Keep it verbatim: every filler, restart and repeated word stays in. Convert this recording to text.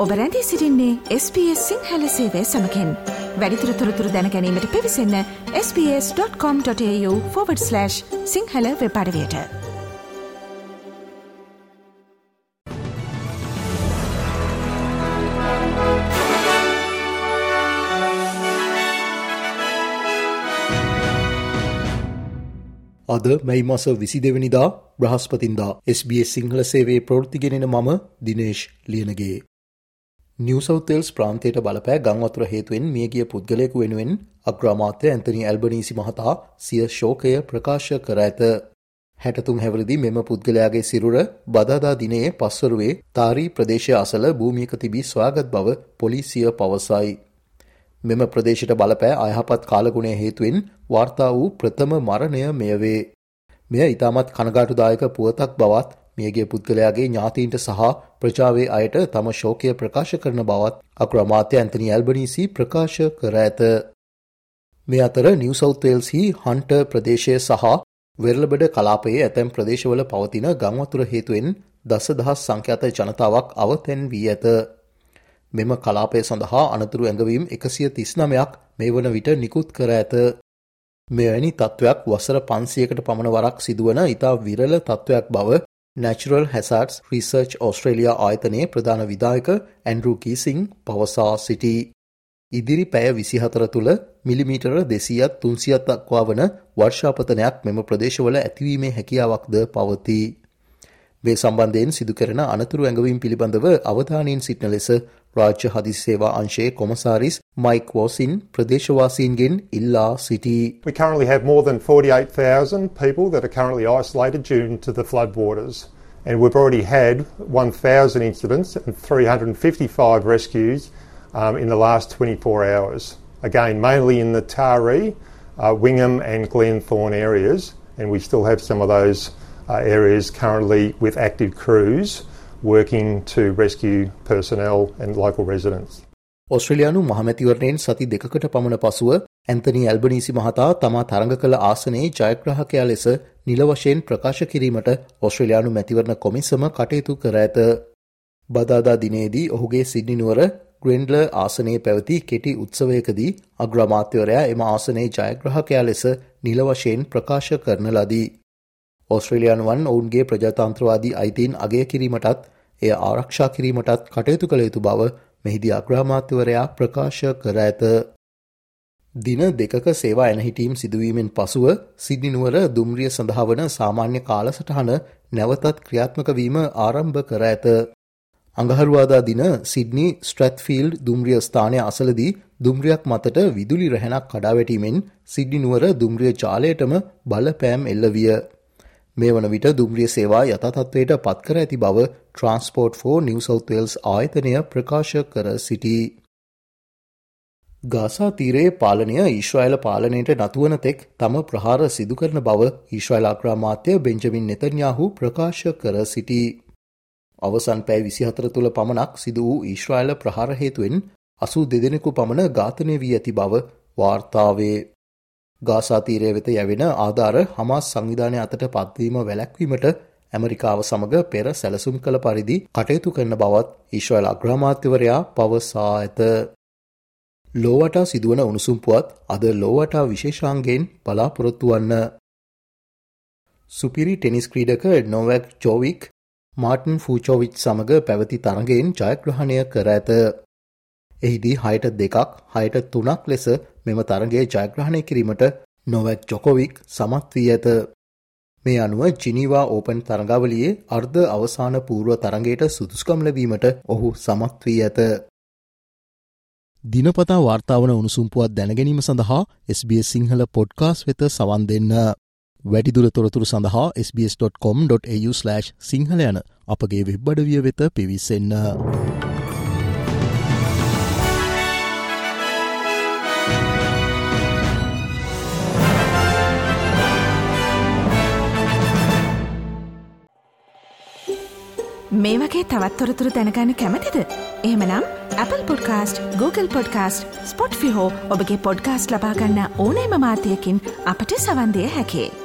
ඔබ රැඳී සිටින්නේ එස් බී එස් සිංහල සේවය සමගින්. වැඩිදුර තොරතුරු දැන ගැනීමට පිවිසන්න S B S dot com dot AU forward slash Sinhala web අඩවියට. අද මැයි මාස විසිදෙනි වෙනිදා බ්‍රහස්පතින්දා එස් බී එස් සිංහල සේවයේ ප්‍රවෘත්ති ගෙනෙන මම Dinesh Liyanage. New South Wales ප්‍රාන්තයට බලපෑ ගම් වතුර හේතුවෙන් මියගිය පුද්ගලයෙකු වෙනුවෙන් අග්‍රාමාත්‍ය ඇන්තනි ඇල්බනීසි මහතා සිය ශෝකය ප්‍රකාශ කර ඇත. හැටතුන් හැවිරිදි මෙම පුද්ගලයාගේ සිරුර බදාදා දිනයේ පස්වරුවේ තාරී ප්‍රදේශය අසල භූමියක තිබී සොයාගත් බව පොලිසිය පවසයි. මෙම ප්‍රදේශයට බලපෑ අයහපත් කාලගුණය හේතුවෙන් වාර්තා වූ ප්‍රථම මරණය මෙය වේ. මෙය ඉතාමත් කනගාටුදායක පුවතක් බවත් මියගිය පුද්ගලයාගේ ඥාතීන්ට සහ ප්‍රජාවේ අයට තම ශෝකය ප්‍රකාශ කරන බවත් අග්‍රාමාත්‍ය ඇන්තනි ඇල්බනීසි ප්‍රකාශ කර ඇත. මේ අතර නිව් සවුත් වේල්ස්හි හන්ටර් ප්‍රදේශය සහ වෙරළබඩ කලාපයේ ඇතැම් ප්‍රදේශවල පවතින ගම් වතුර හේතුවෙන් දසදහස් සංඛ්‍යාත ජනතාවක් අවතැන් වී ඇත. මෙම කලාපය සඳහා අනතුරු ඇඟවීම් එකසිය තිස් නවයක් මේ වන විට නිකුත් කර ඇත. මෙවැනි තත්ත්වයක් වසර පන්සියයකට පමණ වරක් සිදුවන ඉතා විරල තත්ත්වයක් බව Natural Hazards Research Australia ආයතනයේ ප්‍රධාන විධායක ඇන්ඩ්‍රූ කීසිං පවසා සිටී. ඉදිරි පැය විසිහතර තුළ මිලිමීටර දෙසීයත් තුන්සියත් දක්වා වන වර්ෂාපතනයක් මෙම ප්‍රදේශවල ඇතිවීමේ හැකියාවක්ද පවතී. මේ සම්බන්ධයෙන් සිදු කරන අනතුරු ඇඟවීම් පිළිබඳව අවධානයෙන් සිටින ලෙස රාජ්‍ය හදිසි සේවා අංශයේ කොමසාරිස් මයික් වෝසින් ප්‍රදේශවාසීන්ගෙන් ඉල්ලා සිටී. We currently have more than forty-eight thousand people that are currently isolated due to the floodwaters, and we've already had one thousand incidents and three hundred fifty-five rescues um, in the last twenty-four hours. Again, mainly in the Taree, uh, Wingham and Glenthorne areas, and we still have some of those uh, areas currently with active crews working to rescue personnel and local residents. ඔස්ට්‍රේලියානු මහමැතිවරණයෙන් සති දෙකකට පමණ පසුව Anthony Albanese මහතා තමා තරඟ කළ ආසනයේ ජයග්‍රාහකයා ලෙස නිල වශයෙන් ප්‍රකාශ කිරීමට ඔස්ට්‍රේලියානු මැතිවරණ කොමිසම කටයුතු කර ඇත. බදාදා දිනේදී ඔහුගේ සිඩ්නි නුවර ග්‍රෙන්ඩ්ලර් ආසනයේ පැවති කෙටි උත්සවයකදී අග්‍රාමාත්‍යවරයා එම ආසනයේ ජයග්‍රාහකයා ලෙස නිල වශයෙන් ප්‍රකාශ කරන ලදී. ඔස්ට්‍රේලියානුවන් ඔවුන්ගේ ප්‍රජාතන්ත්‍රවාදී අයිතීන් අගය කිරීමටත් එය ආරක්ෂා කිරීමටත් කටයුතු කළ යුතු බව මෙහිදී අග්‍රාමාත්‍යවරයා ප්‍රකාශ කර ඇත. දින දෙකක සේවා එනහිටීම් සිදුවීමෙන් පසුව සිඩ්නි නුවර දුම්රිය සඳහා වන සාමාන්‍ය කාලසටහන නැවතත් ක්‍රියාත්මක වීම ආරම්භ කර ඇත. අඟහරුවාදා දින සිඩ්නි ස්ට්‍රැත්ෆීල්ඩ් දුම්රිය ස්ථානය අසලදී දුම්රියක් මතට විදුලි රැහැනක් කඩා වැටීමෙන් සිඩ්නි නුවර දුම්රිය ජාලයටම බලපෑම් එල්ල විය. මේ වන විට දුම්රිය සේවා යථාතත්වයට පත් කර ඇති බව Transport for New South Wales ආයතනය ප්‍රකාශ කර සිටී. ගාසා තීරයේ පාලනය ඊශ්‍රායල පාලනයට නතුවන තෙක් තම ප්‍රහාර සිදු කරන බව ඊශ්‍රායල අග්‍රාමාත්‍ය බෙන්ජමින් නෙතන්යාහු ප්‍රකාශ කර සිටී. අවසන් පැය විසිහතර තුළ පමණක් සිදු වූ ඊශ්‍රායල ප්‍රහාර හේතුවෙන් අසූ දෙදෙනෙකු පමණ ඝාතනය වී ඇති බව වාර්තාවේ. ගාසා තීරය වෙත යැවෙන ආධාර හමාස් සංවිධානය අතට පත්වීම වැළැක්වීමට ඇමරිකාව සමග පෙර සැලසුම් කළ පරිදි කටයුතු කරන බවත් ඊශ්‍රායල අග්‍රාමාත්‍යවරයා පවසා ඇත. ලෝවටා සිදුවන උණුසුම් පුවත් අද ලෝවටා විශේෂාංගයෙන් බලාපොරොත්තු වන්න. සුපිරි ටෙනිස් ක්‍රීඩක නොවැක් ජෝවික් මාර්ටින් ෆූචෝවිච් සමග පැවති තරගයෙන් ජයග්‍රහණය කර ඇත. එහිදී හයට දෙකක් හයට තුනක් ලෙස මෙම තරගයේ ජයග්‍රහණය කිරීමට නොවැක් ජොකොවික් සමත් වී ඇත. මේ අනුව ජිනීවා ඕපන් තරගාවලියේ අර්ධ අවසාන පූර්ව තරගයට සුදුසුකම් ලැබීමට ඔහු සමත් වී ඇත. දිනපතා වාර්තාවන උණුසුම් පුවත් දැනගැනීම සඳහා S B S Sinhala podcast වෙත සවන් දෙන්න. වැඩිදුර තොරතුරු සඳහා S B S dot com dot AU slash Sinhala යන අපගේ වෙබ් අඩවිය වෙත පිවිසෙන්න. මේ වගේ තවත් තොරතුරු දැනගන්න කැමතිද? එහෙමනම් Apple Podcast, Google Podcast, Spotify හෝ ඔබගේ පොඩ්කාස්ට් ලබා ගන්න ඕනෑම මාධ්‍යයකින් අපට සවන් දිය හැකියි.